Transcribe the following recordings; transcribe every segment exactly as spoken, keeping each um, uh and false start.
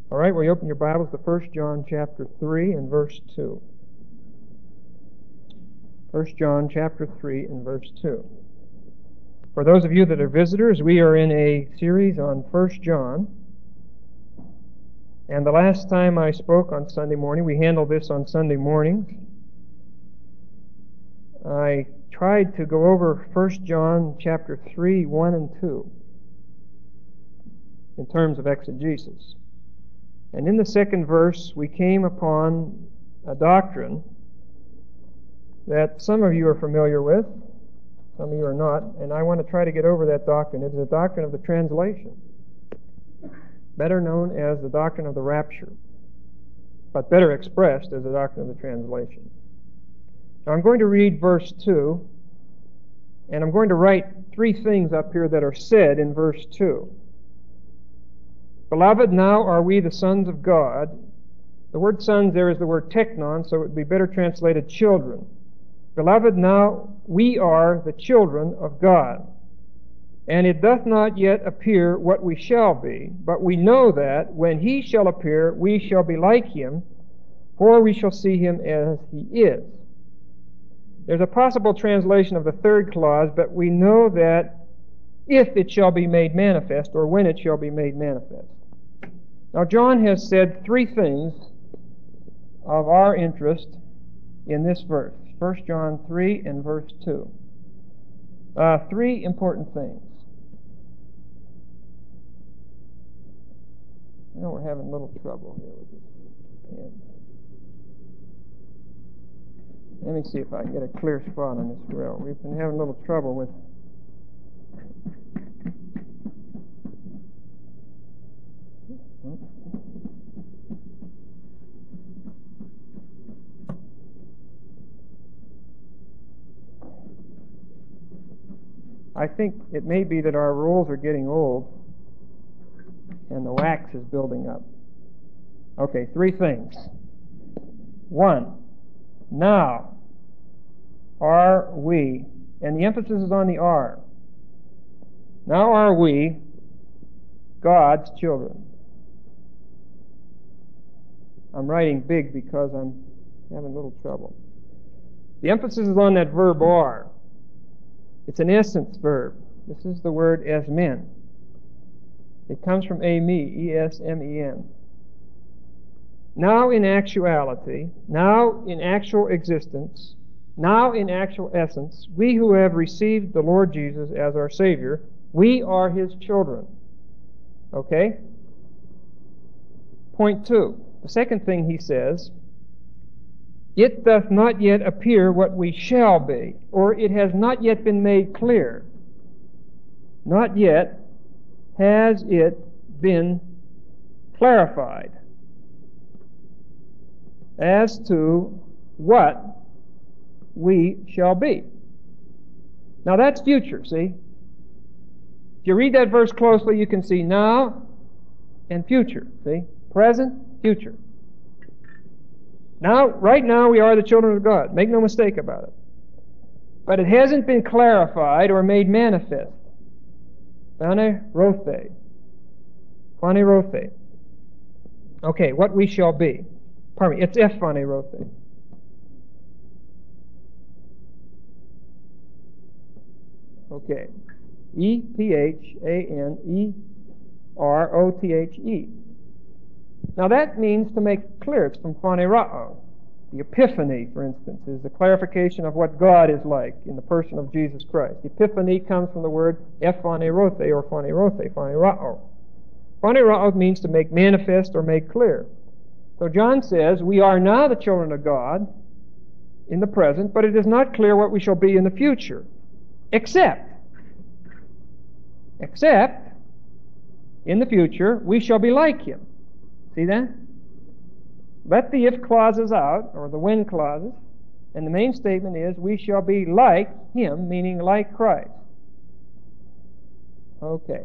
All right, well, you open your Bibles to First John chapter three and verse two. First John chapter three and verse two. For those of you that are visitors, we are in a series on First John. And the last time I spoke on Sunday morning, we handled this on Sunday mornings. I tried to go over First John chapter three, one and two in terms of exegesis. And in the second verse, we came upon a doctrine that some of you are familiar with, some of you are not, and I want to try to get over that doctrine. It is the doctrine of the translation, better known as the doctrine of the rapture, but better expressed as the doctrine of the translation. Now I'm going to read verse two, and I'm going to write three things up here that are said in verse two. Beloved, now are we the sons of God. The word sons there is the word teknon, so it would be better translated children. Beloved, now we are the children of God. And it doth not yet appear what we shall be, but we know that when he shall appear, we shall be like him, for we shall see him as he is. There's a possible translation of the third clause, but we know that if it shall be made manifest, or when it shall be made manifest. Now, John has said three things of our interest in this verse. First John three and verse two. Uh, three important things. I know we're having a little trouble here with this pen. Let me see if I can get a clear spot on this rail. We've been having a little trouble with I think it may be that our rolls are getting old and the wax is building up. Okay, three things. One, now are we, and the emphasis is on the are. Now are we God's children. I'm writing big because I'm having a little trouble. The emphasis is on that verb are. It's an essence verb. This is the word as men. It comes from ame, E S M E N. Now in actuality, now in actual existence, now in actual essence, we who have received the Lord Jesus as our Savior, we are his children. Okay? Point two. The second thing he says, it doth not yet appear what we shall be, or it has not yet been made clear. Not yet has it been clarified as to what we shall be. Now that's future, see? If you read that verse closely, you can see now and future, see? Present, future. Now, right now, we are the children of God. Make no mistake about it. But it hasn't been clarified or made manifest. Phane rothe. Phane rothe. Okay, what we shall be. Pardon me, it's ephane rothe. Okay. E P H A N E R O T H E. Now that means to make clear. It's from phanerao. The Epiphany, for instance, is the clarification of what God is like in the person of Jesus Christ. Epiphany comes from the word ephanerothe or phanerothe, phanerao. Phanerao means to make manifest or make clear. So John says, we are now the children of God in the present, but it is not clear what we shall be in the future. Except, except, in the future, we shall be like him. See that? Let the if clauses out, or the when clauses, and the main statement is, we shall be like him, meaning like Christ. Okay.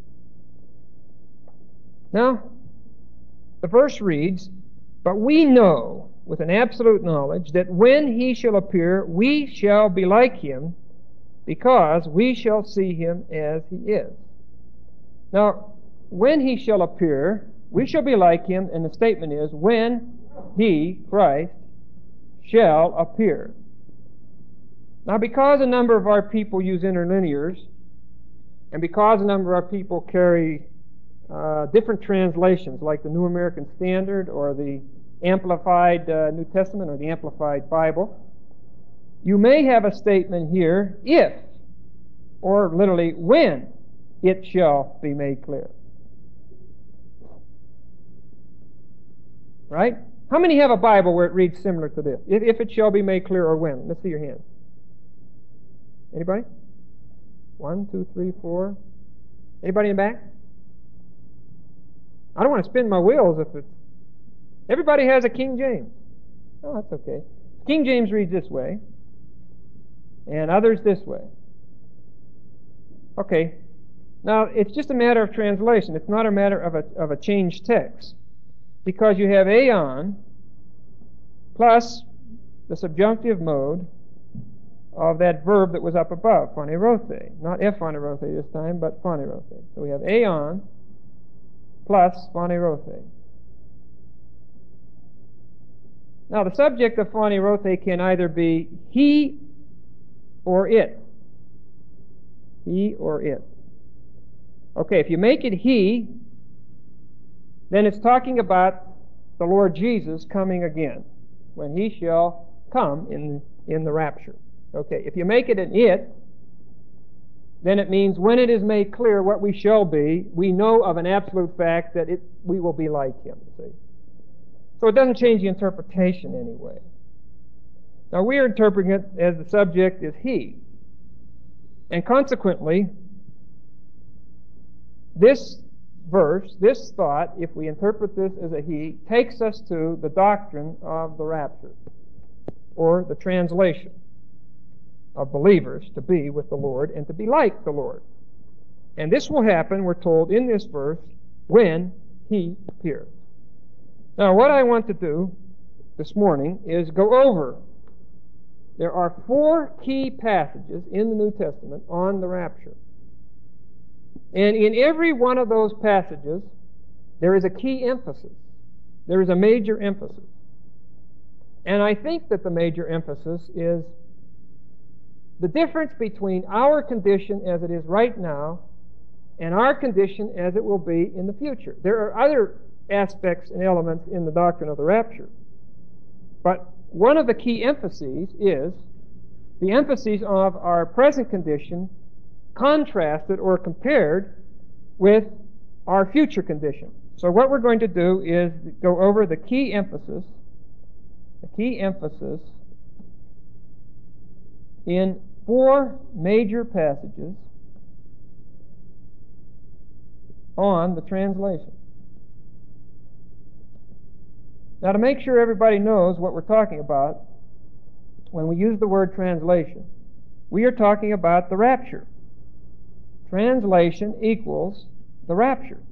Now, the verse reads, but we know with an absolute knowledge that when he shall appear, we shall be like him, because we shall see him as he is. Now, when he shall appear We shall be like him, and the statement is, when he, Christ, shall appear. Now, because a number of our people use interlinears, and because a number of our people carry uh, different translations, like the New American Standard or the Amplified uh, New Testament or the Amplified Bible, you may have a statement here, if, or literally, when it shall be made clear. Right? How many have a Bible where it reads similar to this? If, if it shall be made clear, or when? Let's see your hand. Anybody? One, two, three, four. Anybody in the back? I don't want to spin my wheels if it's... Everybody has a King James. Oh, that's okay. King James reads this way, and others this way. Okay. Now, it's just a matter of translation. It's not a matter of a, of a changed text. Because you have aeon plus the subjunctive mode of that verb that was up above, phanerothe. Not ephanerothe this time, but phanerothe. So we have aeon plus phanerothe. Now, the subject of phanerothe can either be he or it. He or it. Okay, if you make it he, then it's talking about the Lord Jesus coming again, when he shall come in, in the rapture. Okay, if you make it an it, then it means when it is made clear what we shall be, we know of an absolute fact that it, we will be like him. See? So it doesn't change the interpretation anyway. Now we are interpreting it as the subject is he. And consequently, this verse, this thought, if we interpret this as a he, takes us to the doctrine of the rapture, or the translation of believers to be with the Lord and to be like the Lord. And this will happen, we're told in this verse, when he appears. Now, what I want to do this morning is go over. There are four key passages in the New Testament on the rapture. And in every one of those passages, there is a key emphasis. There is a major emphasis. And I think that the major emphasis is the difference between our condition as it is right now and our condition as it will be in the future. There are other aspects and elements in the doctrine of the rapture. But one of the key emphases is the emphasis of our present condition contrasted or compared with our future condition. So what we're going to do is go over the key emphasis, the key emphasis in four major passages on the translation. Now, to make sure everybody knows what we're talking about, when we use the word translation, we are talking about the rapture. Translation equals the rapture.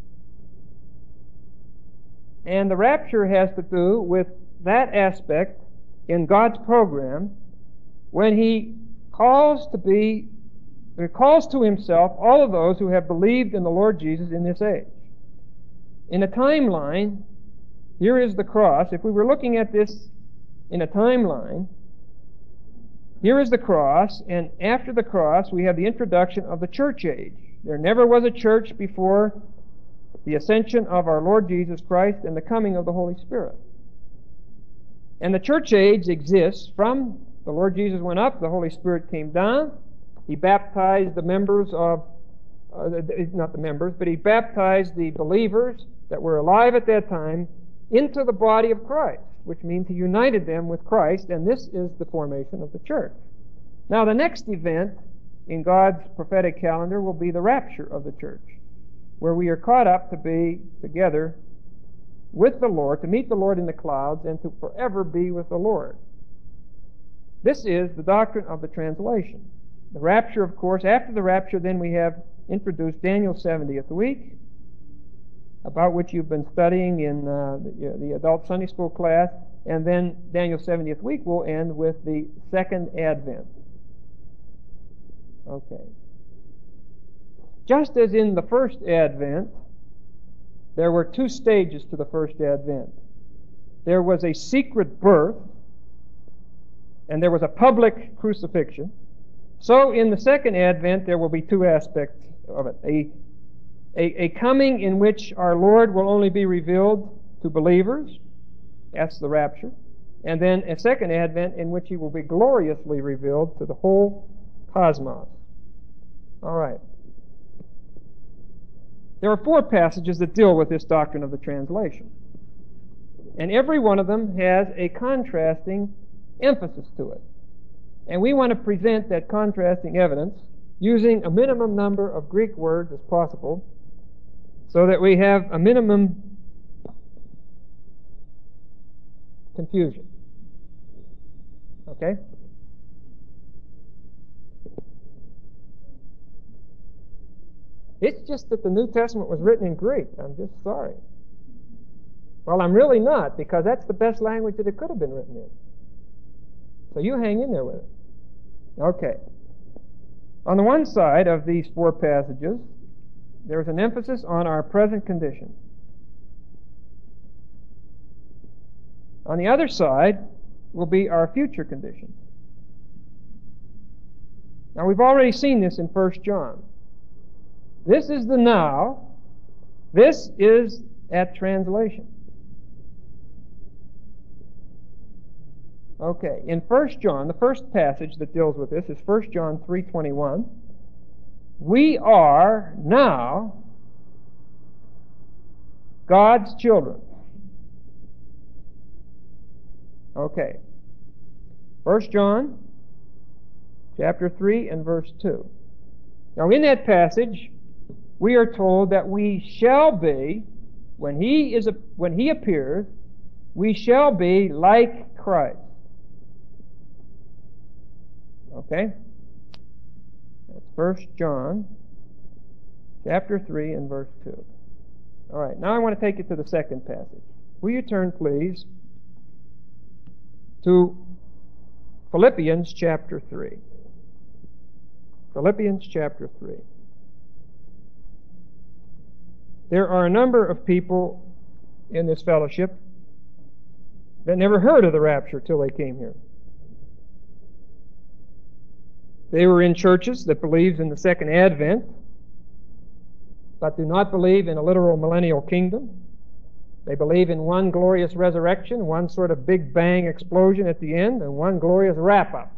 And the rapture has to do with that aspect in God's program when he calls to be, or calls to himself all of those who have believed in the Lord Jesus in this age. In a timeline, here is the cross. If we were looking at this in a timeline, here is the cross, and after the cross we have the introduction of the church age. There never was a church before the ascension of our Lord Jesus Christ and the coming of the Holy Spirit. And the church age exists from the Lord Jesus went up, the Holy Spirit came down, he baptized the members of, uh, not the members, but he baptized the believers that were alive at that time into the body of Christ, which means he united them with Christ, and this is the formation of the church. Now, the next event in God's prophetic calendar will be the rapture of the church, where we are caught up to be together with the Lord, to meet the Lord in the clouds, and to forever be with the Lord. This is the doctrine of the translation. The rapture, of course, after the rapture, then we have introduced Daniel's seventieth week, about which you've been studying in uh, the, the adult Sunday school class, and then Daniel's seventieth week will end with the second advent. Okay. Just as in the first advent, there were two stages to the first advent. There was a secret birth, and there was a public crucifixion. So in the second advent, there will be two aspects of it. A, a, a coming in which our Lord will only be revealed to believers. That's the rapture. And then a second advent in which He will be gloriously revealed to the whole cosmos. All right. There are four passages that deal with this doctrine of the translation. And every one of them has a contrasting emphasis to it. And we want to present that contrasting evidence using a minimum number of Greek words as possible so that we have a minimum confusion. Okay? It's just that the New Testament was written in Greek. I'm just sorry. Well, I'm really not, because that's the best language that it could have been written in. So you hang in there with it. Okay. On the one side of these four passages, there's an emphasis on our present condition. On the other side will be our future condition. Now, we've already seen this in First John. This is the now. This is at translation. Okay, in First John, the first passage that deals with this is First John three twenty-one. We are now God's children. Okay. First John chapter three and verse two. Now in that passage, we are told that we shall be, when he is a, when he appears, we shall be like Christ. Okay? That's First John chapter three and verse two. All right, now I want to take you to the second passage. Will you turn, please, to Philippians chapter three. Philippians chapter three. There are a number of people in this fellowship that never heard of the rapture till they came here. They were in churches that believed in the second advent, but do not believe in a literal millennial kingdom. They believe in one glorious resurrection, one sort of big bang explosion at the end, and one glorious wrap-up.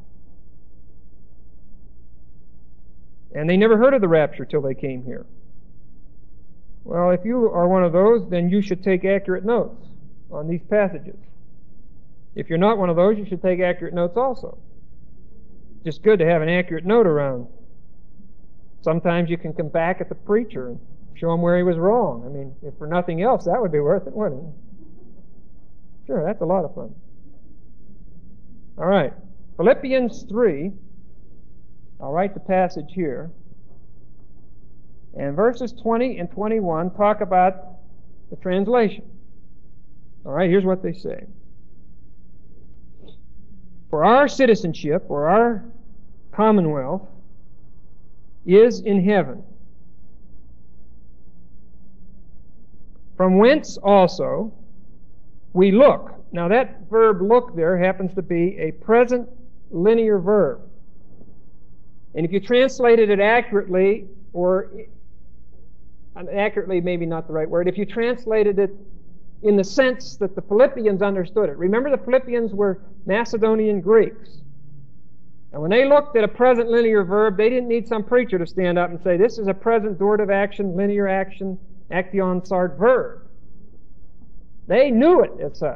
And they never heard of the rapture till they came here. Well, if you are one of those, then you should take accurate notes on these passages. If you're not one of those, you should take accurate notes also. Just good to have an accurate note around. Sometimes you can come back at the preacher and show him where he was wrong. I mean, if for nothing else, that would be worth it, wouldn't it? Sure, that's a lot of fun. All right. Philippians three. I'll write the passage here. And verses twenty and twenty-one talk about the translation. All right, here's what they say. For our citizenship, or our commonwealth, is in heaven, from whence also we look. Now that verb look there happens to be a present linear verb. And if you translated it accurately, or accurately maybe not the right word, if you translated it in the sense that the Philippians understood it. Remember, the Philippians were Macedonian Greeks. And when they looked at a present linear verb, they didn't need some preacher to stand up and say, this is a present daurative action, linear action, action sart verb. They knew it as such.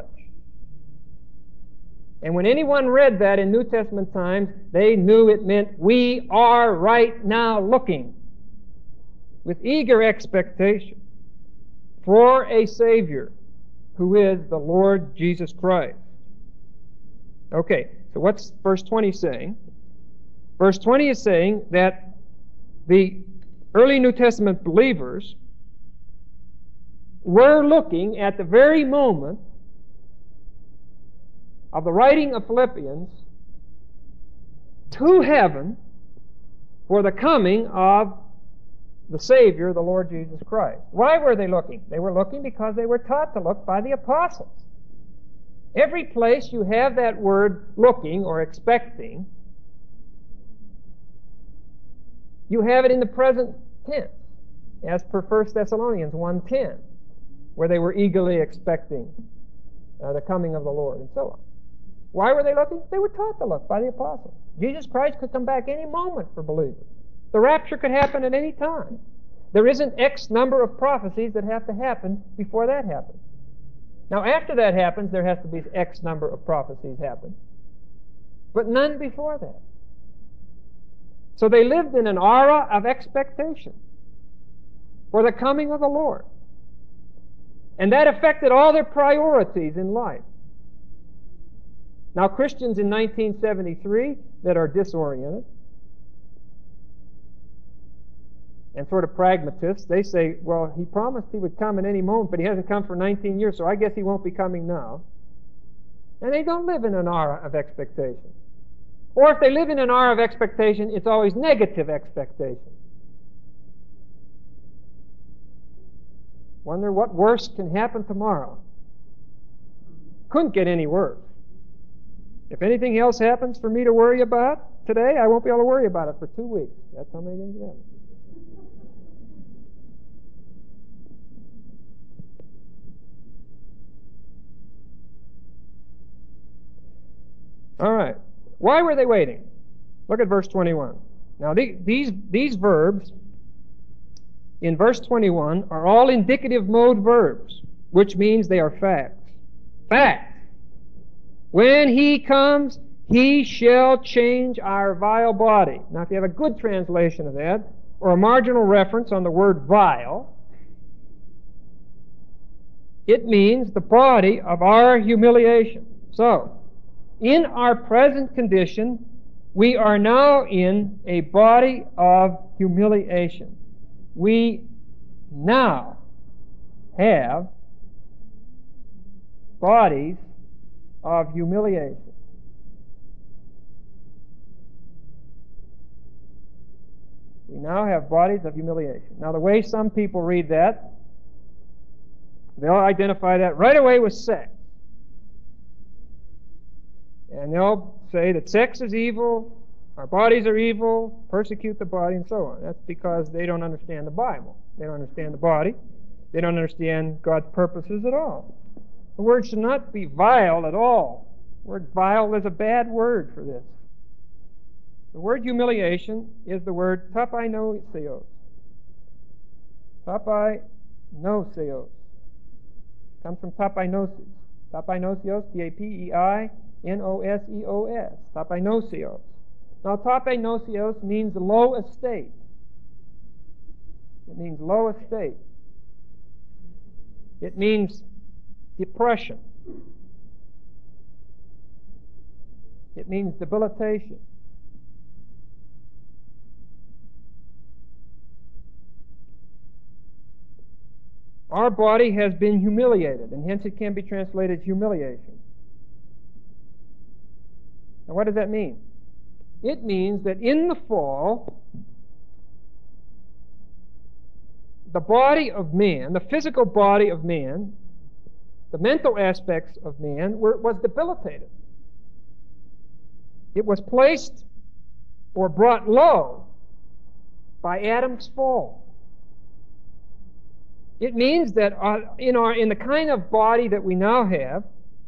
And when anyone read that in New Testament times, they knew it meant we are right now looking with eager expectation for a Savior who is the Lord Jesus Christ. Okay, so what's verse twenty saying? Verse twenty is saying that the early New Testament believers were looking at the very moment of the writing of Philippians to heaven for the coming of the Savior, the Lord Jesus Christ. Why were they looking? They were looking because they were taught to look by the apostles. Every place you have that word looking or expecting, you have it in the present tense, as per First Thessalonians one ten, where they were eagerly expecting uh, the coming of the Lord, and so on. Why were they looking? They were taught to look by the apostles. Jesus Christ could come back any moment for believers. The rapture could happen at any time. There isn't X number of prophecies that have to happen before that happens. Now, after that happens, there has to be X number of prophecies happen, but none before that. So they lived in an aura of expectation for the coming of the Lord. And that affected all their priorities in life. Now, Christians in nineteen seventy-three that are disoriented and sort of pragmatists, they say, well, he promised he would come at any moment, but he hasn't come for nineteen years, so I guess he won't be coming now. And they don't live in an aura of expectation. Or if they live in an aura of expectation, it's always negative expectation. Wonder what worse can happen tomorrow. Couldn't get any worse. If anything else happens for me to worry about today, I won't be able to worry about it for two weeks. That's how many things happen. All right. Why were they waiting? Look at verse twenty-one. Now, the, these, these verbs in verse twenty-one are all indicative mode verbs, which means they are facts. Fact. When he comes, he shall change our vile body. Now, if you have a good translation of that, or a marginal reference on the word vile, it means the body of our humiliation. So, in our present condition, we are now in a body of humiliation. We now have bodies of humiliation. We now have bodies of humiliation. Now, the way some people read that, they'll identify that right away with sex. And they'll say that sex is evil, our bodies are evil, persecute the body, and so on. That's because they don't understand the Bible. They don't understand the body. They don't understand God's purposes at all. The word should not be vile at all. The word vile is a bad word for this. The word humiliation is the word tapainomios. Tapainomios. Comes from tapainosis. Tapainosios, T A P E I N O S E O S. Tapainosios. Now, tapainosios means low estate. It means low estate. It means depression. It means debilitation. Our body has been humiliated, and hence it can be translated humiliation. Now, what does that mean? It means that in the fall, the body of man, the physical body of man, the mental aspects of man were, was debilitated. It was placed or brought low by Adam's fall. It means that uh, in, our, in the kind of body that we now have,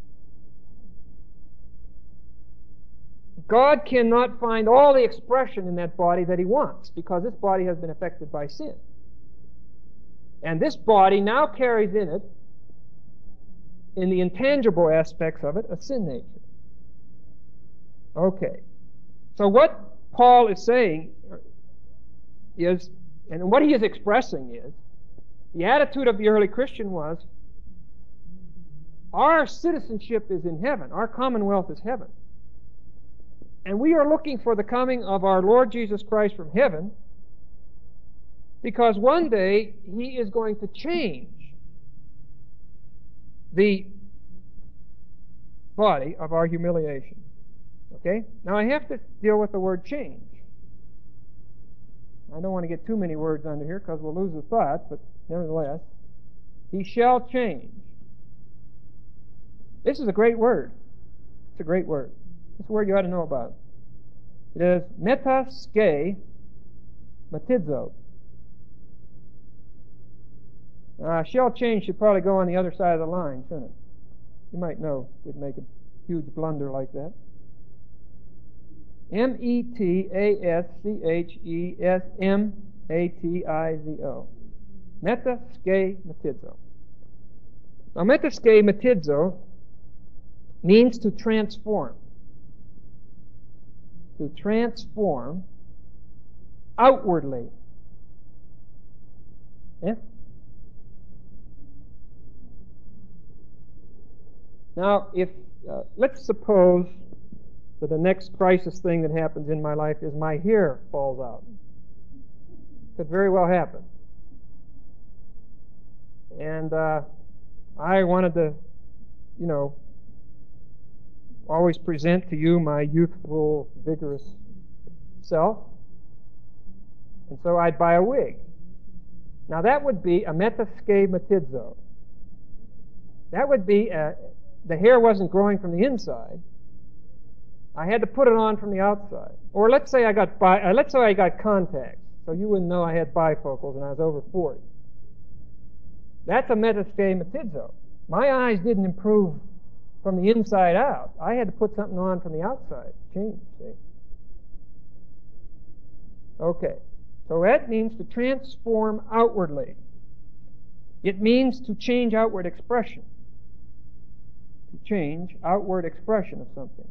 God cannot find all the expression in that body that He wants, because this body has been affected by sin. And this body now carries in it, in the intangible aspects of it, a sin nature. Okay. So what Paul is saying is, and what he is expressing is, the attitude of the early Christian was, our citizenship is in heaven. Our commonwealth is heaven. And we are looking for the coming of our Lord Jesus Christ from heaven, because one day He is going to change the body of our humiliation. Okay? Now I have to deal with the word change. I don't want to get too many words under here because we'll lose the thought, but nevertheless, he shall change. This is a great word. It's a great word. It's a word you ought to know about. It is metaske matidzo. Uh, shall change should probably go on the other side of the line, shouldn't it? You might know we'd make a huge blunder like that. M E T A S C H E S M A T I Z O. Metaske matidzo. Now, metaske matidzo means to transform. To transform outwardly. Yeah? Now, if uh, let's suppose that the next crisis thing that happens in my life is my hair falls out. Could very well happen. And uh, I wanted to, you know, always present to you my youthful, vigorous self. And so I'd buy a wig. Now that would be a metaske matidzo. That would be a, the hair wasn't growing from the inside. I had to put it on from the outside. Or let's say I got bi, uh, let's say I got contacts, so you wouldn't know I had bifocals and I was over forty. That's a metaske matidzo. My eyes didn't improve from the inside out. I had to put something on from the outside. Change, see? Okay. So that means to transform outwardly. It means to change outward expression. To change outward expression of something.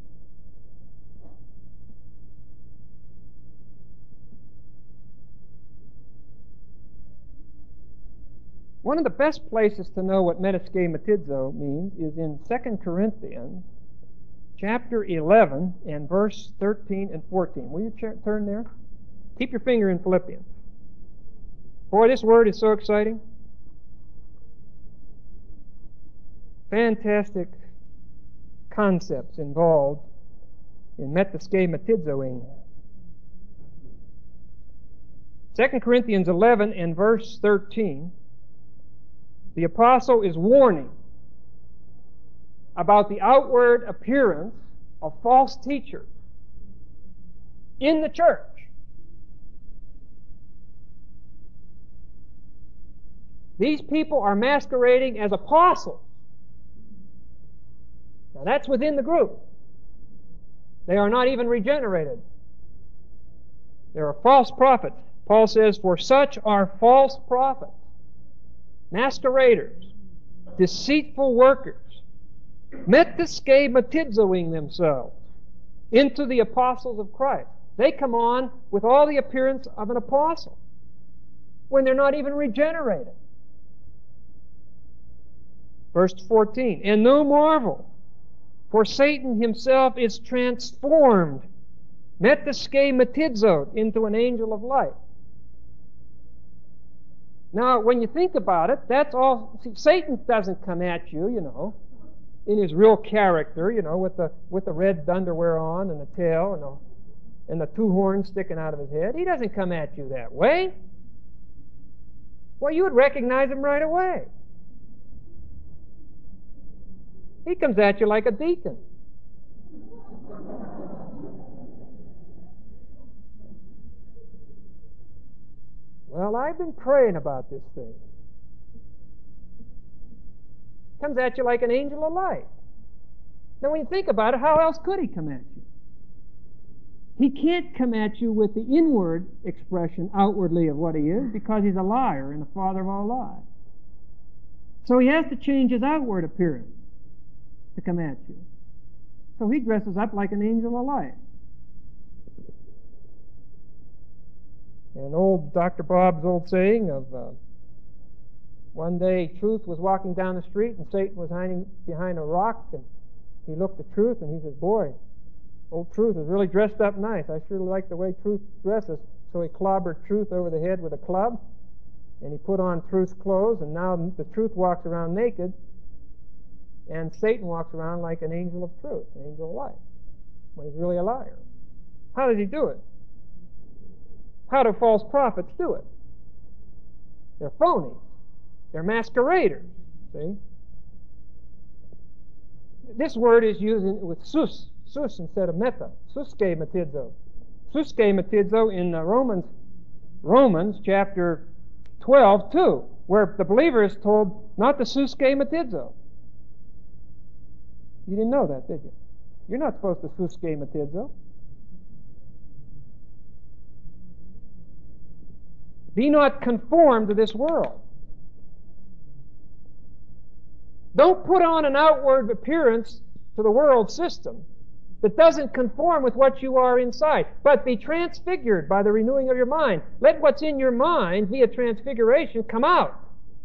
One of the best places to know what metaske matidzo means is in Second Corinthians chapter eleven and verse thirteen and fourteen. Will you ch- turn there? Keep your finger in Philippians. Boy, this word is so exciting. Fantastic concepts involved in metaske matidzoing. Second Corinthians eleven and verse thirteen. The apostle is warning about the outward appearance of false teachers in the church. These people are masquerading as apostles. Now that's within the group. They are not even regenerated. They are false prophets. Paul says, for such are false prophets, masqueraders, deceitful workers, metaske matidzoing themselves into the apostles of Christ. They come on with all the appearance of an apostle when they're not even regenerated. Verse fourteen, and no marvel, for Satan himself is transformed, metaske matidzoed, into an angel of light. Now, when you think about it, that's all. See, Satan doesn't come at you, you know, in his real character, you know, with the with the red underwear on and the tail and the and the two horns sticking out of his head. He doesn't come at you that way. Well, you would recognize him right away. He comes at you like a deacon. Well, I've been praying about this thing. Comes at you like an angel of light. Now, when you think about it, how else could he come at you? He can't come at you with the inward expression outwardly of what he is, because he's a liar and the father of all lies. So he has to change his outward appearance to come at you. So he dresses up like an angel of light. And old Doctor Bob's old saying of uh, one day Truth was walking down the street and Satan was hiding behind a rock, and he looked at Truth and he says, boy, old Truth is really dressed up nice. I sure like the way Truth dresses. So he clobbered Truth over the head with a club, and he put on Truth's clothes, and now the Truth walks around naked, and Satan walks around like an angel of truth, an angel of light, when he's really a liar. How did he do it? How do false prophets do it? They're phony. They're masqueraders. See? This word is used with sus, sus instead of meta. Suske matizo. Suske matizo in uh, Romans, Romans chapter twelve, too, where the believer is told not to suske matizo. You didn't know that, did you? You're not supposed to suske matizo. Be not conformed to this world. Don't put on an outward appearance to the world system that doesn't conform with what you are inside, but be transfigured by the renewing of your mind. Let what's in your mind via transfiguration come out.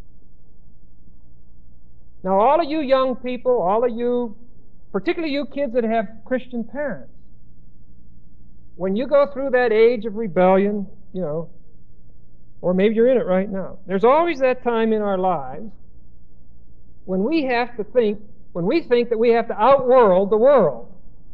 Now, all of you young people, all of you, particularly you kids that have Christian parents, when you go through that age of rebellion, you know, or maybe you're in it right now, there's always that time in our lives when we have to think, when we think that we have to outworld the world.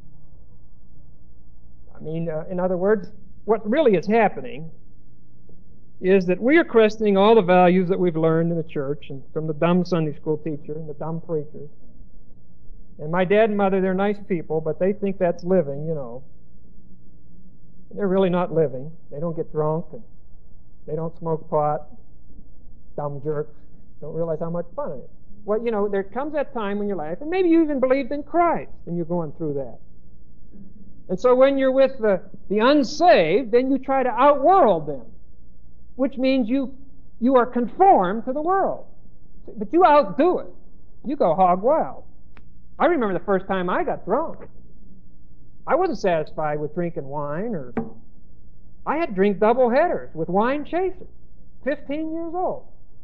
I mean, uh, in other words, what really is happening is that we are questioning all the values that we've learned in the church and from the dumb Sunday school teacher and the dumb preachers. And my dad and mother, they're nice people, but they think that's living, you know. They're really not living. They don't get drunk and they don't smoke pot. Dumb jerks. Don't realize how much fun it is. Well, you know, there comes that time in your life, and maybe you even believed in Christ, and you're going through that. And so when you're with the, the unsaved, then you try to outworld them, which means you, you are conformed to the world. But you outdo it. You go hog wild. I remember the first time I got drunk. I wasn't satisfied with drinking wine, or I had to drink double headers with wine chasers, fifteen years old.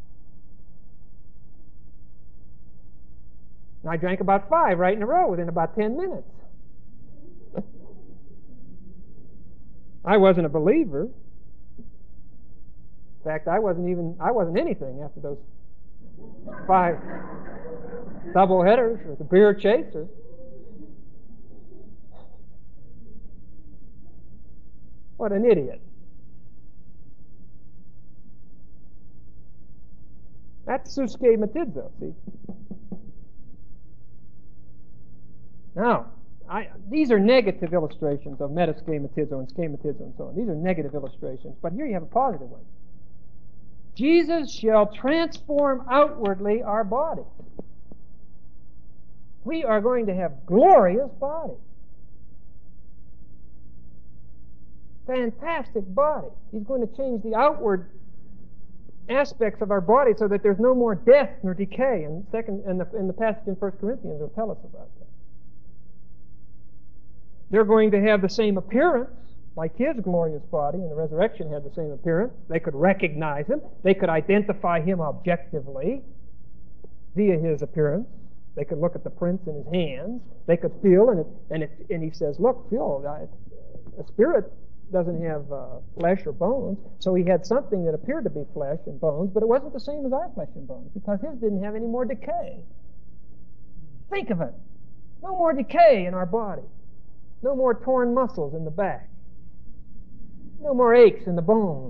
And I drank about five right in a row within about ten minutes. I wasn't a believer. In fact, I wasn't even, I wasn't anything after those five double headers with a beer chaser. What an idiot. That's suske matizo, see? Now, I, these are negative illustrations of metaschematizo and schematizo and so on. These are negative illustrations, but here you have a positive one. Jesus shall transform outwardly our body. We are going to have glorious bodies. Fantastic body. He's going to change the outward aspects of our body so that there's no more death nor decay. And second, and the, in the passage in First Corinthians will tell us about that. They're going to have the same appearance, like his glorious body in the resurrection had the same appearance. They could recognize him. They could identify him objectively via his appearance. They could look at the prints in his hands. They could feel, and it, and, it, and he says, look, feel, I, a spirit doesn't have uh, flesh or bones. So he had something that appeared to be flesh and bones, but it wasn't the same as our flesh and bones because his didn't have any more decay. Think of it. No more decay in our body. No more torn muscles in the back. No more aches in the bones.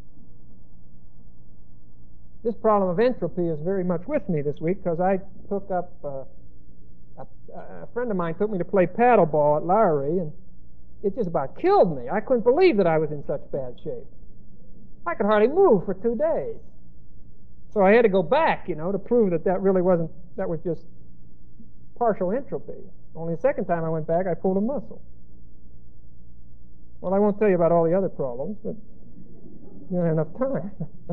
This problem of entropy is very much with me this week because I took up, uh, a, a friend of mine took me to play paddleball at Lowry, and it just about killed me. I couldn't believe that I was in such bad shape. I could hardly move for two days. So I had to go back, you know, to prove that that really wasn't, that was just partial entropy. Only the second time I went back, I pulled a muscle. Well, I won't tell you about all the other problems, but you don't have enough time.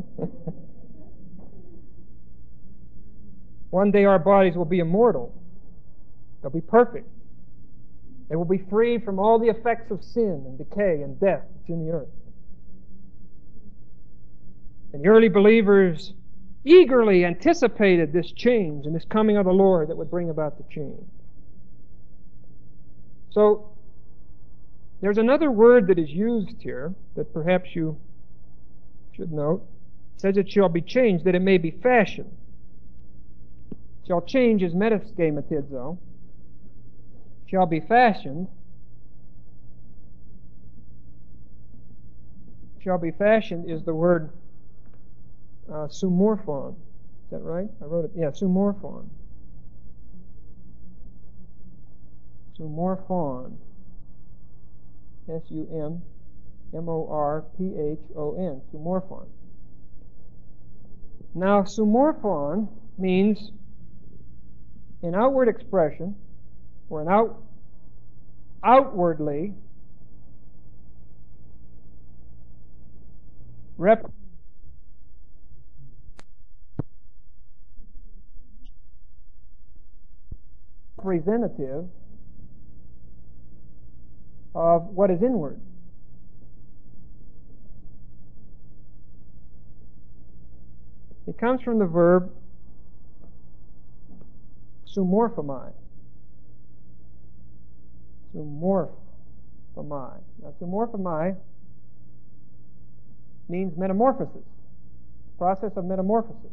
One day our bodies will be immortal. They'll be perfect. They will be free from all the effects of sin and decay and death that's in the earth. And the early believers eagerly anticipated this change and this coming of the Lord that would bring about the change. So, there's another word that is used here that perhaps you should note. It says it shall be changed, that it may be fashioned. Shall change is metaschematizo. Shall be fashioned. shall be fashioned is the word uh, sumorphon. Is that right? I wrote it. Yeah, sumorphon. Sumorphon. S U M M O R P H O N. Sumorphon. Now, sumorphon means an outward expression, or an out, outwardly rep representative of what is inward. It comes from the verb sumorphomai. Sumorphomai. Now, sumorphomai means metamorphosis, process of metamorphosis.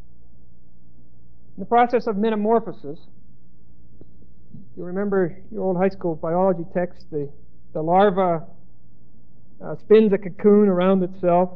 In the process of metamorphosis, you remember your old high school biology text, the, the larva uh, spins a cocoon around itself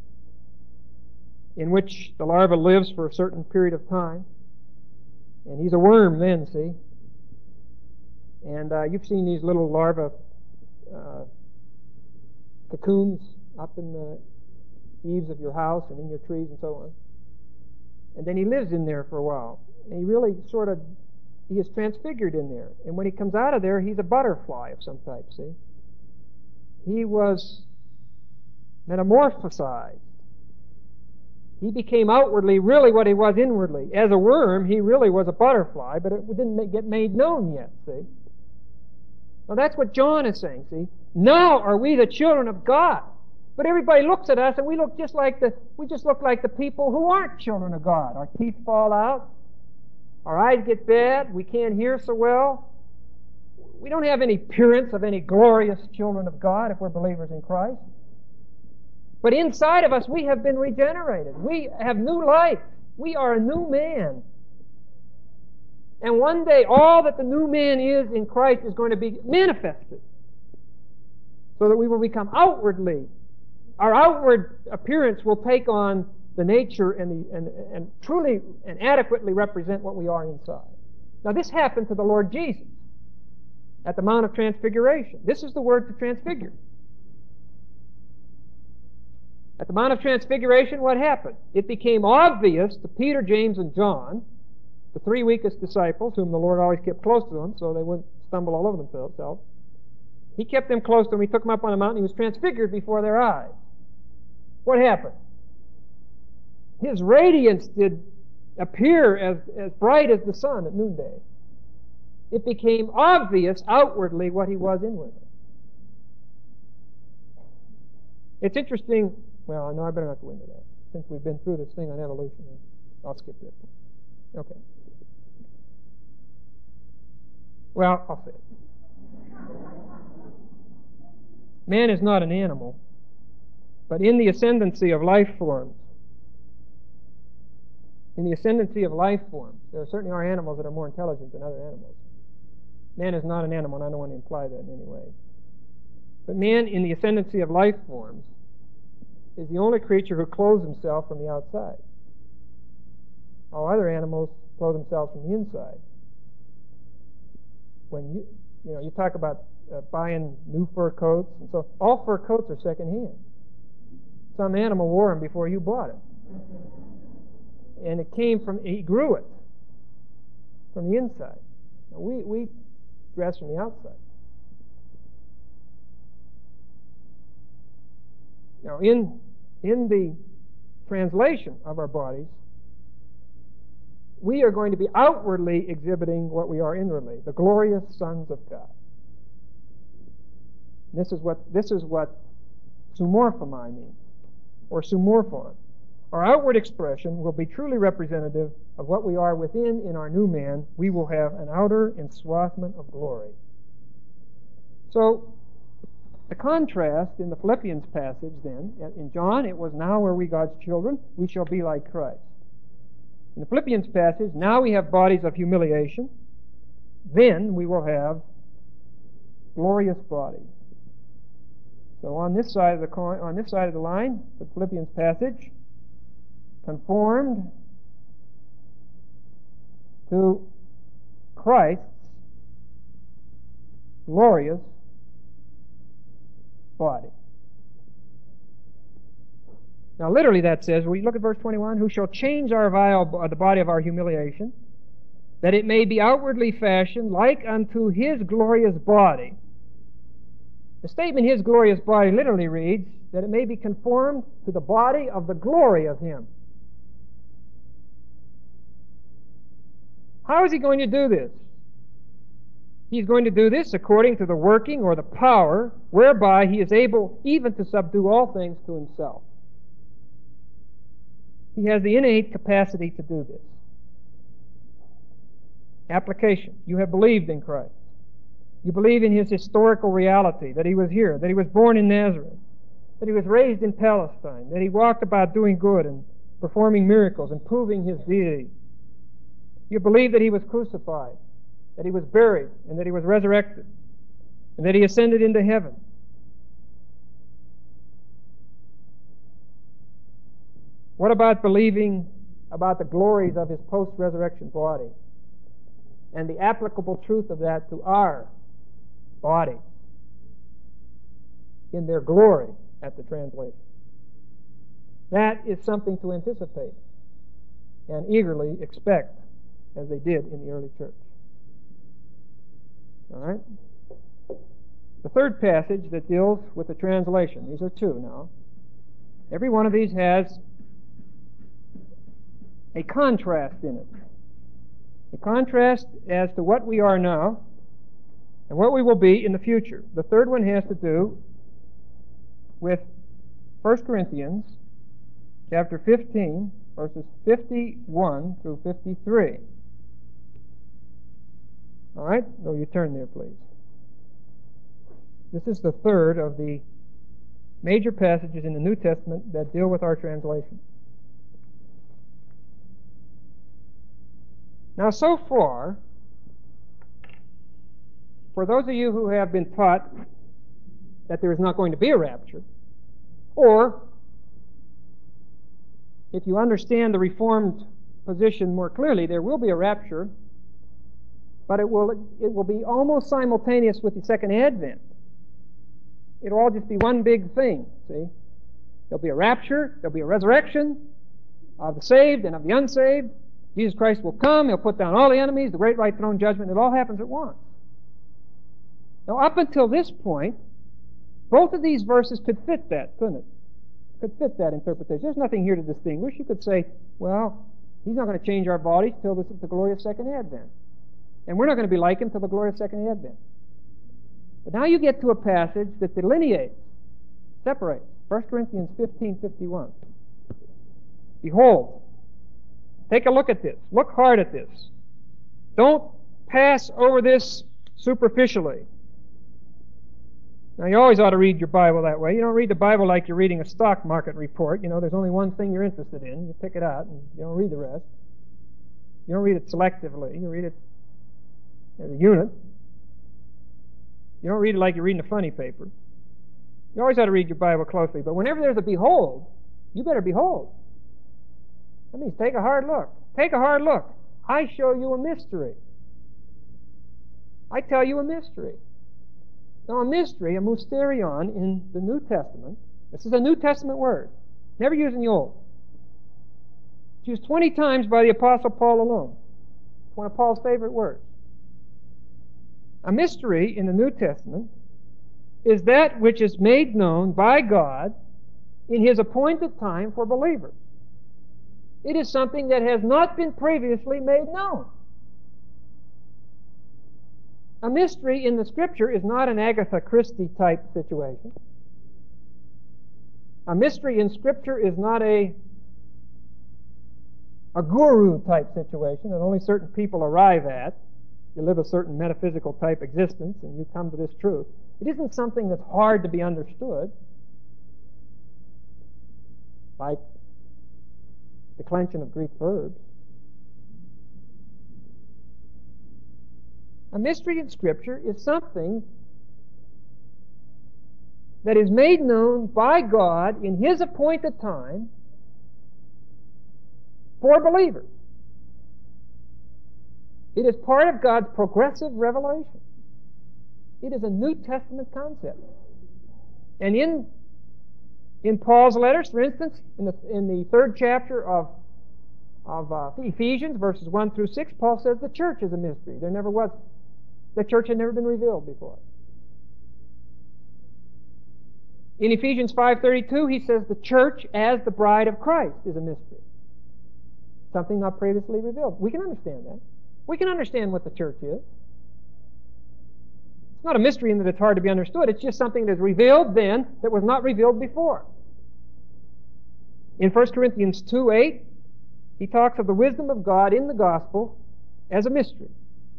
in which the larva lives for a certain period of time. And he's a worm then, see? And uh, you've seen these little larva uh, cocoons up in the eaves of your house and in your trees and so on. And then he lives in there for a while. And he really sort of, he is transfigured in there. And when he comes out of there, he's a butterfly of some type, see? He was metamorphosized. He became outwardly really what he was inwardly. As a worm, he really was a butterfly, but it didn't make, get made known yet, see? Now that's what John is saying, see? Now are we the children of God. But everybody looks at us and we look just like the, we just look like the people who aren't children of God. Our teeth fall out. Our eyes get bad. We can't hear so well. We don't have any appearance of any glorious children of God if we're believers in Christ. But inside of us, we have been regenerated. We have new life. We are a new man. And one day, all that the new man is in Christ is going to be manifested. So that we will become outwardly. Our outward appearance will take on the nature and, the, and, and truly and adequately represent what we are inside. Now, this happened to the Lord Jesus at the Mount of Transfiguration. This is the word to transfigure. At the Mount of Transfiguration, what happened? It became obvious to Peter, James, and John, the three weakest disciples, whom the Lord always kept close to them so they wouldn't stumble all over themselves. He kept them close to him. He took them up on a mountain. He was transfigured before their eyes. What happened? His radiance did appear as, as bright as the sun at noonday. It became obvious outwardly what he was inwardly. It's interesting. Well, no, I better not go into that. Since we've been through this thing on evolution, I'll skip that one. Okay. Well, I'll say it. Man is not an animal, but in the ascendancy of life forms, in the ascendancy of life forms, there certainly are animals that are more intelligent than other animals. Man is not an animal, and I don't want to imply that in any way. But man, in the ascendancy of life forms, is the only creature who clothes himself from the outside. All other animals clothe themselves from the inside. When you, you know, you talk about uh, buying new fur coats, and so all fur coats are secondhand. Some animal wore them before you bought it, and it came from he grew it from the inside. Now we we dress from the outside. Now, in, in the translation of our bodies, we are going to be outwardly exhibiting what we are inwardly, the glorious sons of God. This is what, this is what sumorphomai means, or sumorphon. Our outward expression will be truly representative of what we are within in our new man. We will have an outer enswathment of glory. So, the contrast in the Philippians passage then, in John, it was now are we God's children, we shall be like Christ. In the Philippians passage, now we have bodies of humiliation, then we will have glorious bodies. So on this side of the coin, on this side of the line, the Philippians passage, conformed to Christ's glorious body. Now, literally, that says, we look at verse twenty-one, who shall change our vile, the body of our humiliation, that it may be outwardly fashioned like unto his glorious body. The statement, his glorious body, literally reads, that it may be conformed to the body of the glory of him. How is he going to do this? He's going to do this according to the working or the power whereby he is able even to subdue all things to himself. He has the innate capacity to do this. Application. You have believed in Christ. You believe in his historical reality, that he was here, that he was born in Nazareth, that he was raised in Palestine, that he walked about doing good and performing miracles and proving his deity. You believe that he was crucified, that he was buried, and that he was resurrected, and that he ascended into heaven. What about believing about the glories of his post-resurrection body and the applicable truth of that to our body in their glory at the translation? That is something to anticipate and eagerly expect, as they did in the early church. All right? The third passage that deals with the translation. These are two now. Every one of these has a contrast in it. A contrast as to what we are now and what we will be in the future. The third one has to do with First Corinthians chapter fifteen, verses fifty-one through fifty-three. All right? Go, you turn there, please. This is the third of the major passages in the New Testament that deal with our translation. Now, so far, for those of you who have been taught that there is not going to be a rapture, or if you understand the Reformed position more clearly, there will be a rapture, but it will it will be almost simultaneous with the second advent. It'll all just be one big thing, see? There'll be a rapture, there'll be a resurrection of the saved and of the unsaved. Jesus Christ will come, he'll put down all the enemies, the great white throne judgment, it all happens at once. Now, up until this point, both of these verses could fit that, couldn't it? Could fit that interpretation. There's nothing here to distinguish. You could say, well, he's not going to change our bodies till the, the glorious second advent. And we're not going to be like him till the glorious second advent. But now you get to a passage that delineates, separates. First Corinthians fifteen fifty-one. Behold, take a look at this. Look hard at this. Don't pass over this superficially. Now, you always ought to read your Bible that way. You don't read the Bible like you're reading a stock market report. You know, there's only one thing you're interested in. You pick it out, and you don't read the rest. You don't read it selectively. You read it as a unit. You don't read it like you're reading a funny paper. You always ought to read your Bible closely. But whenever there's a behold, you better behold. That means take a hard look. Take a hard look. I show you a mystery. I tell you a mystery. Now, a mystery, a mysterion in the New Testament, this is a New Testament word, never used in the Old. It's used twenty times by the Apostle Paul alone. It's one of Paul's favorite words. A mystery in the New Testament is that which is made known by God in his appointed time for believers. It is something that has not been previously made known. A mystery in the Scripture is not an Agatha Christie type situation. A mystery in Scripture is not a, a guru type situation that only certain people arrive at. You live a certain metaphysical type existence and you come to this truth. It isn't something that's hard to be understood, like declension of Greek verbs. A mystery in Scripture is something that is made known by God in His appointed time for believers. It is part of God's progressive revelation. It is a New Testament concept. And in, in Paul's letters, for instance, in the, in the third chapter of, of uh, Ephesians, verses one through six, Paul says the church is a mystery. There never was. The church had never been revealed before. In Ephesians five thirty-two, he says the church as the bride of Christ is a mystery. Something not previously revealed. We can understand that. We can understand what the church is. It's not a mystery in that it's hard to be understood. It's just something that is revealed then that was not revealed before. In First Corinthians two eight, he talks of the wisdom of God in the gospel as a mystery.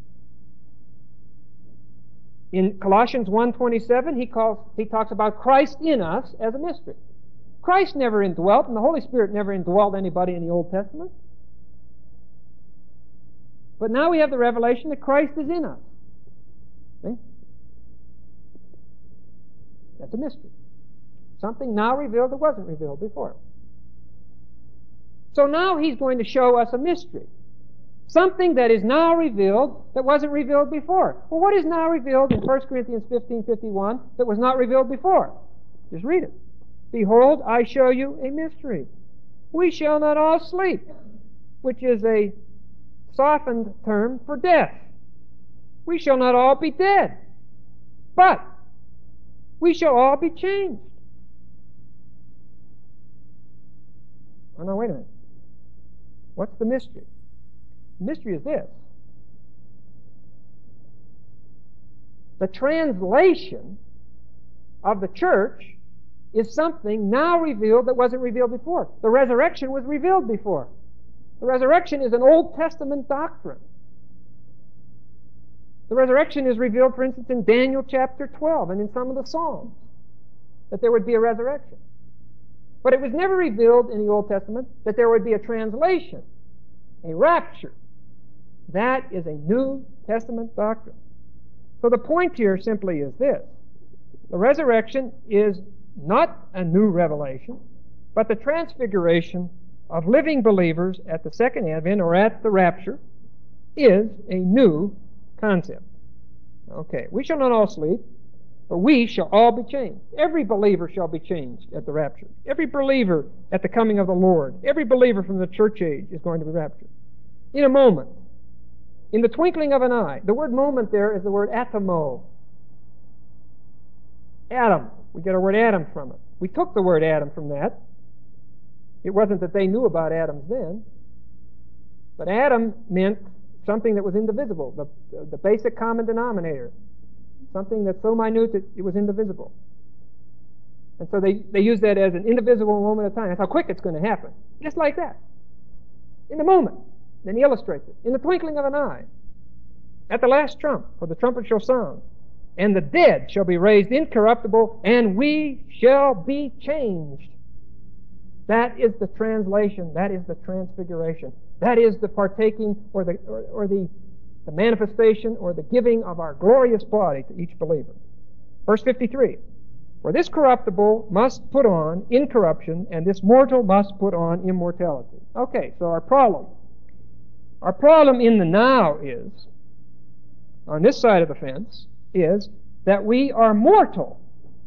In Colossians one twenty-seven, he calls he talks about Christ in us as a mystery. Christ never indwelt, and the Holy Spirit never indwelt anybody in the Old Testament. But now we have the revelation that Christ is in us. See? That's a mystery. Something now revealed that wasn't revealed before. So now he's going to show us a mystery. Something that is now revealed that wasn't revealed before. Well, what is now revealed in First Corinthians fifteen fifty-one that was not revealed before? Just read it. Behold, I show you a mystery. We shall not all sleep, which is a softened term for death. We shall not all be dead, but we shall all be changed. Oh, no, wait a minute. What's the mystery? The mystery is this. The translation of the church is something now revealed that wasn't revealed before. The resurrection was revealed before. The resurrection is an Old Testament doctrine. The resurrection is revealed, for instance, in Daniel chapter twelve and in some of the Psalms, that there would be a resurrection. But it was never revealed in the Old Testament that there would be a translation, a rapture. That is a New Testament doctrine. So the point here simply is this. The resurrection is not a new revelation, but the transfiguration of living believers at the second advent or at the rapture is a new concept. Okay, we shall not all sleep, but we shall all be changed. Every believer shall be changed at the rapture. Every believer at the coming of the Lord, every believer from the church age is going to be raptured. In a moment, in the twinkling of an eye. The word moment there is the word atomo. Atom. We get our word atom from it. We took the word atom from that. It wasn't that they knew about atoms then, but atom meant something that was indivisible, the, the basic common denominator, something that's so minute that it was indivisible. And so they, they use that as an indivisible moment of time. That's how quick it's going to happen. Just like that. In the moment. Then he illustrates it. In the twinkling of an eye. At the last trump, for the trumpet shall sound. And the dead shall be raised incorruptible, and we shall be changed. That is the translation. That is the transfiguration. That is the partaking or the or, or the, the manifestation or the giving of our glorious body to each believer. Verse fifty-three. For this corruptible must put on incorruption, and this mortal must put on immortality. Okay, so our problem. Our problem in the now is, on this side of the fence, is that we are mortal.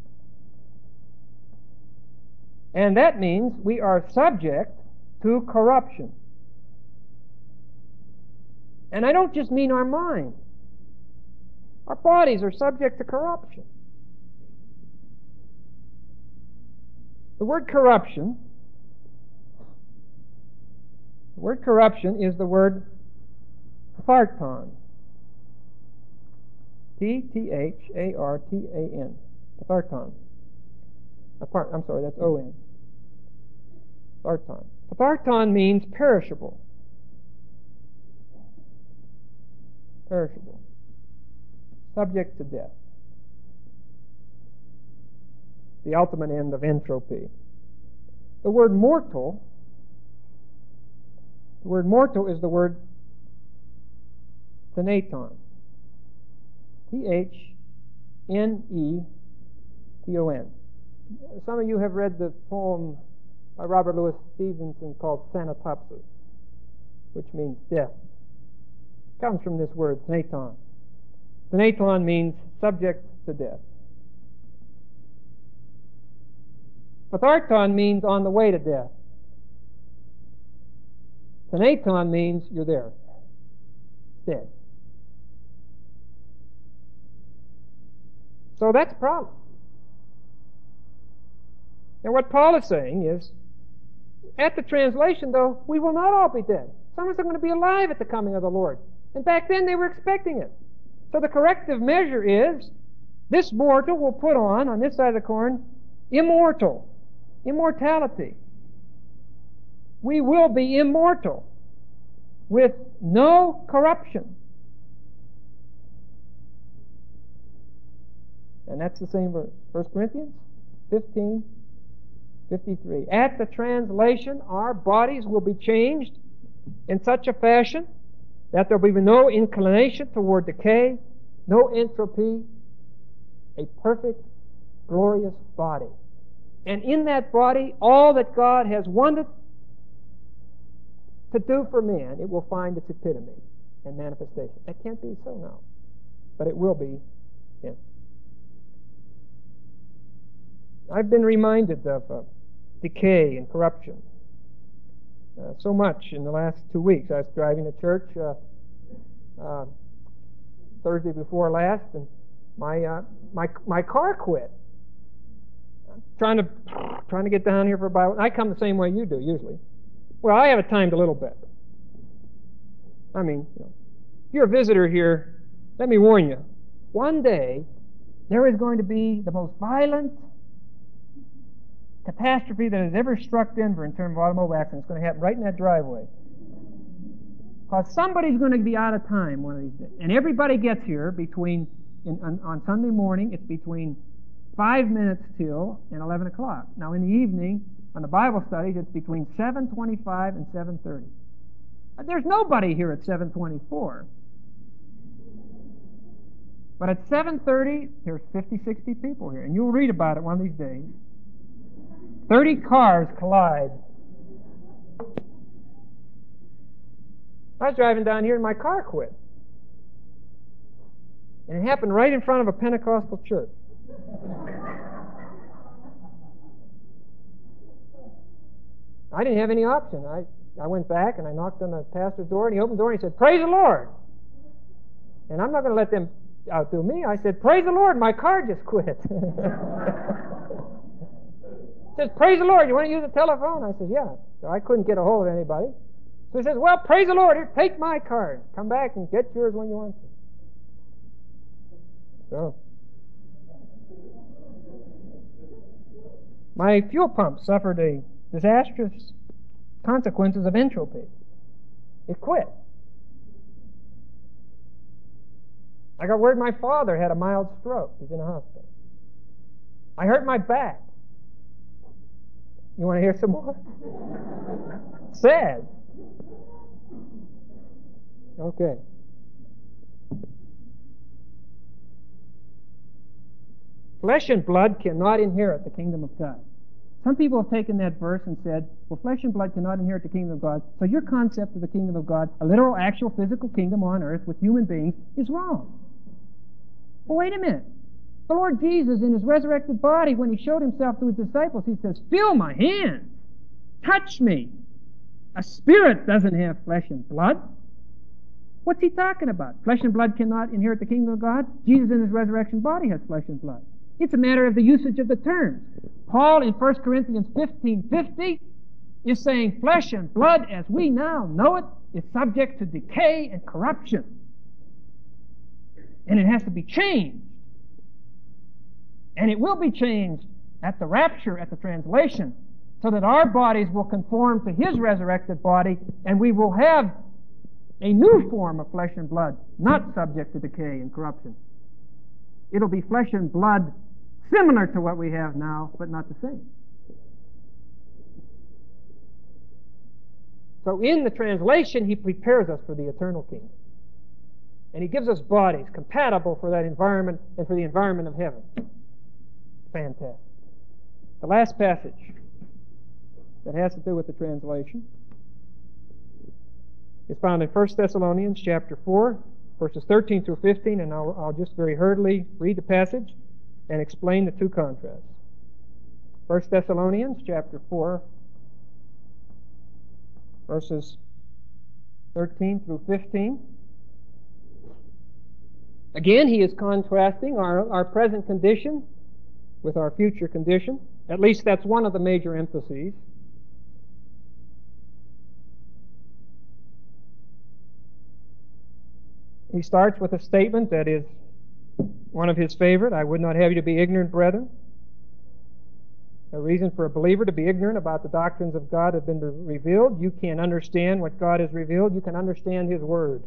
And that means we are subject to corruption. And I don't just mean our mind. Our bodies are subject to corruption. The word corruption, the word corruption is the word patharton. P T H A R T A N. Patharton. Apart, I'm sorry, that's O N. Patharton. Patharton means perishable. Perishable. Subject to death. The ultimate end of entropy. The word mortal, the word mortal is the word theneton. T H N E T O N. Some of you have read the poem by Robert Louis Stevenson called Thanatopsis, which means death. It comes from this word, thanaton. Thanaton means subject to death. Patharton means on the way to death. Thanaton means you're there. Dead. So that's a problem. And what Paul is saying is, at the translation, though, we will not all be dead. Some of us are going to be alive at the coming of the Lord. And back then they were expecting it. So the corrective measure is, this mortal will put on, on this side of the corn, immortal. Immortality. We will be immortal with no corruption. And that's the same verse. First Corinthians fifteen fifty-three. At the translation, our bodies will be changed in such a fashion that there will be no inclination toward decay, no entropy, a perfect, glorious body. And in that body, all that God has wanted to do for man, it will find its epitome and manifestation. That can't be so now, but it will be then. I've been reminded of uh, decay and corruption uh, so much in the last two weeks. I was driving to church uh, uh, Thursday before last, and my uh, my my car quit. I'm trying to trying to get down here for a Bible. I come the same way you do usually. Well, I have it timed a little bit. I mean, you know, if you're a visitor here, let me warn you. One day, there is going to be the most violent catastrophe that has ever struck Denver in terms of automobile accidents. It's going to happen right in that driveway. Because somebody's going to be out of time one of these days. And everybody gets here between, in, on, on Sunday morning, it's between five minutes till and eleven o'clock. Now in the evening, on the Bible studies, it's between seven twenty-five and seven thirty. There's nobody here at seven twenty-four. But at seven thirty, there's fifty, sixty people here. And you'll read about it one of these days. thirty cars collide. I was driving down here and my car quit. And it happened right in front of a Pentecostal church. I didn't have any option. I, I went back and I knocked on the pastor's door and he opened the door and he said, "Praise the Lord." And I'm not going to let them outdo me. I said, "Praise the Lord, my car just quit." He says, "Praise the Lord, you want to use the telephone?" I said, "Yeah." So I couldn't get a hold of anybody. So he says, "Well, praise the Lord, here, take my card. Come back and get yours when you want to." So, my fuel pump suffered a disastrous consequences of entropy. It quit. I got word my father had a mild stroke. He's in the hospital. I hurt my back. You want to hear some more? Sad. Okay. Flesh and blood cannot inherit the kingdom of God. Some people have taken that verse and said, well, flesh and blood cannot inherit the kingdom of God, so your concept of the kingdom of God, a literal, actual, physical kingdom on earth with human beings, is wrong. Well, wait a minute. The Lord Jesus, in His resurrected body, when He showed Himself to His disciples, He says, "Feel my hands. Touch me." A spirit doesn't have flesh and blood. What's He talking about? Flesh and blood cannot inherit the kingdom of God? Jesus in His resurrection body has flesh and blood. It's a matter of the usage of the terms. Paul in First Corinthians fifteen fifty is saying flesh and blood as we now know it is subject to decay and corruption. And it has to be changed. And it will be changed at the rapture, at the translation, so that our bodies will conform to His resurrected body, and we will have a new form of flesh and blood, not subject to decay and corruption. It'll be flesh and blood similar to what we have now, but not the same. So in the translation, He prepares us for the eternal kingdom. And He gives us bodies compatible for that environment and for the environment of heaven. Fantastic. The last passage that has to do with the translation is found in First Thessalonians chapter four, verses thirteen through fifteen, and I'll, I'll just very hurriedly read the passage and explain the two contrasts. First Thessalonians chapter four, verses thirteen through fifteen. Again, he is contrasting our, our present condition with our future condition. At least that's one of the major emphases. He starts with a statement that is one of his favorite. I would not have you to be ignorant, brethren. A reason for a believer to be ignorant about the doctrines of God have been revealed. You can understand what God has revealed. You can understand His Word.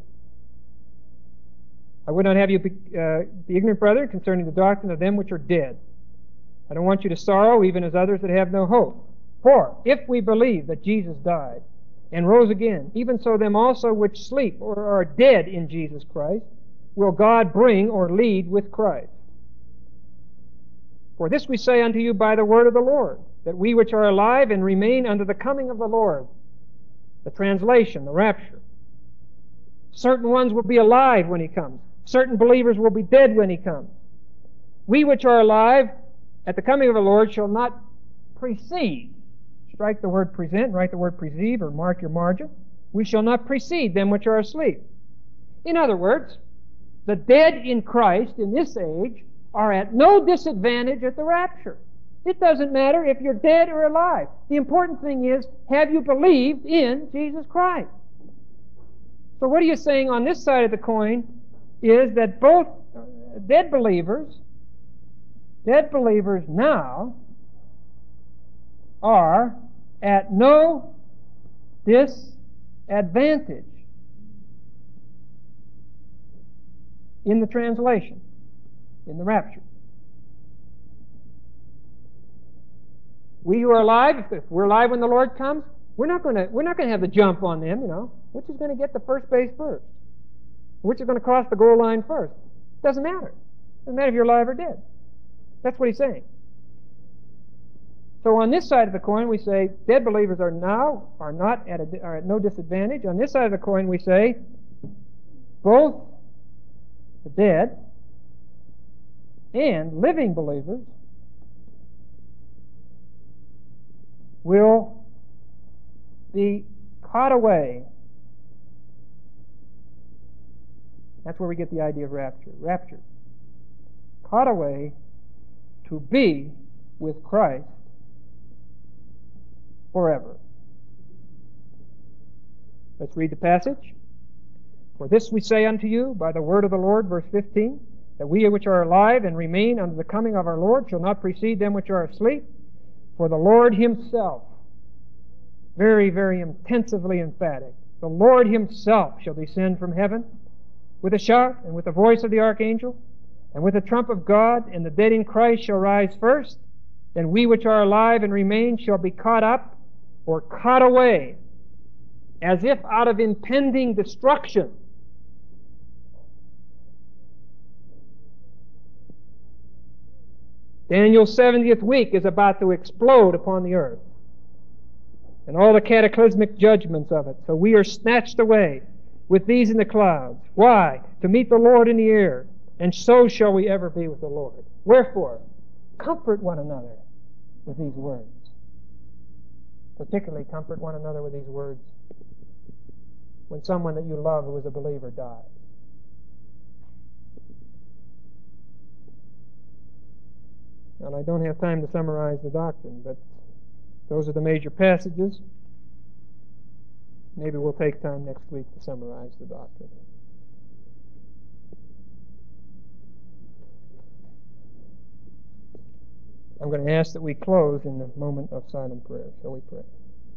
I would not have you be, uh, be ignorant, brethren, concerning the doctrine of them which are dead. I don't want you to sorrow, even as others that have no hope. For if we believe that Jesus died and rose again, even so them also which sleep or are dead in Jesus Christ will God bring or lead with Christ. For this we say unto you by the word of the Lord, that we which are alive and remain unto the coming of the Lord, the translation, the rapture. Certain ones will be alive when He comes. Certain believers will be dead when He comes. We which are alive at the coming of the Lord shall not precede. Strike the word present, write the word perceive, or mark your margin. We shall not precede them which are asleep. In other words, the dead in Christ in this age are at no disadvantage at the rapture. It doesn't matter if you're dead or alive. The important thing is, have you believed in Jesus Christ? So what are you saying on this side of the coin is that both dead believers, dead believers now are at no disadvantage in the translation, in the rapture. We who are alive, if we're alive when the Lord comes, we're not going to we're not going to have the jump on them, you know. Which is going to get the first base first? Which is going to cross the goal line first? Doesn't matter. Doesn't matter if you're alive or dead. That's what he's saying. So on this side of the coin, we say dead believers are now are not at a, are at no disadvantage. On this side of the coin, we say both the dead and living believers will be caught away. That's where we get the idea of rapture. Rapture. Caught away to be with Christ forever. Let's read the passage. For this we say unto you by the word of the Lord, verse fifteen, that we which are alive and remain unto the coming of our Lord shall not precede them which are asleep. For the Lord Himself, very, very intensively emphatic, the Lord Himself shall descend from heaven with a shout, and with the voice of the archangel, and with the trump of God, and the dead in Christ shall rise first. Then we which are alive and remain shall be caught up, or caught away, as if out of impending destruction. Daniel's seventieth week is about to explode upon the earth, and all the cataclysmic judgments of it. So we are snatched away with these in the clouds. Why? To meet the Lord in the air. And so shall we ever be with the Lord. Wherefore, comfort one another with these words. Particularly comfort one another with these words when someone that you love who is a believer dies. And I don't have time to summarize the doctrine, but those are the major passages. Maybe we'll take time next week to summarize the doctrine. I'm going to ask that we close in the moment of silent prayer. Shall we pray?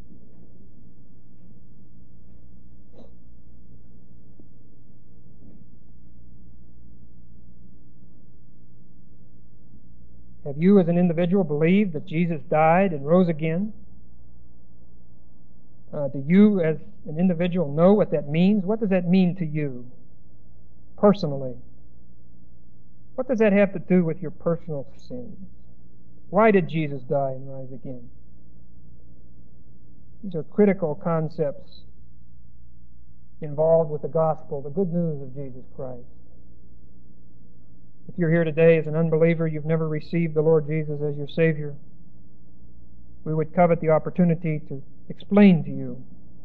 Have you as an individual believed that Jesus died and rose again? Uh, do you as an individual know what that means? What does that mean to you personally? What does that have to do with your personal sins? Why did Jesus die and rise again? These are critical concepts involved with the gospel, the good news of Jesus Christ. If you're here today as an unbeliever, you've never received the Lord Jesus as your Savior, we would covet the opportunity to explain to you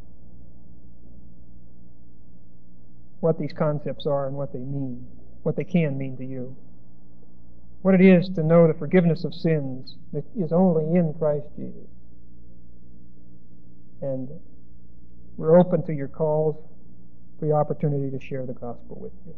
what these concepts are and what they mean, what they can mean to you. What it is to know the forgiveness of sins that is only in Christ Jesus. And we're open to your calls, for the opportunity to share the gospel with you.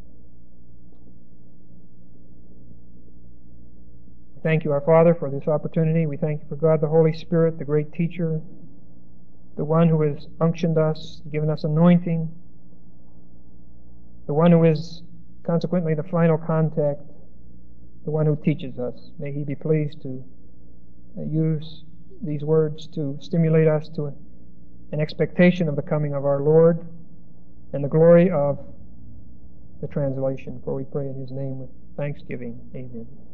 Thank you, our Father, for this opportunity. We thank you for God the Holy Spirit, the great teacher, the one who has unctioned us, given us anointing, the one who is consequently the final contact, the one who teaches us. May He be pleased to use these words to stimulate us to an expectation of the coming of our Lord and the glory of the translation. For we pray in His name with thanksgiving. Amen.